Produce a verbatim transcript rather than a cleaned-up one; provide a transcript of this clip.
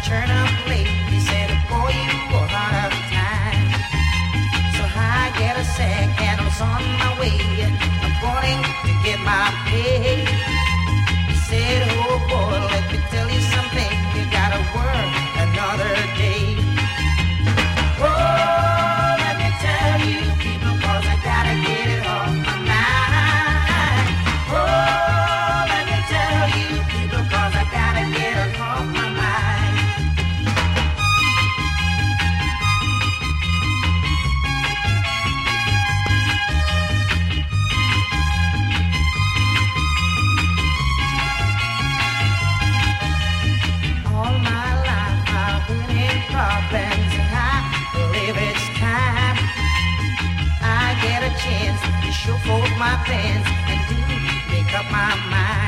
turn up late. He said, boy, you are out of time. So I get a sack and I was on my way. I'm going to get my pay. He said, oh boy, let me tell you something. You gotta work another day. Oh, let me tell you people, cause I gotta get it off my mind. Oh, let me tell you people, cause I gotta get it off my mind. All my life I've been in problems and I believe it's time I get a chance to show forth my plans and do make up my mind.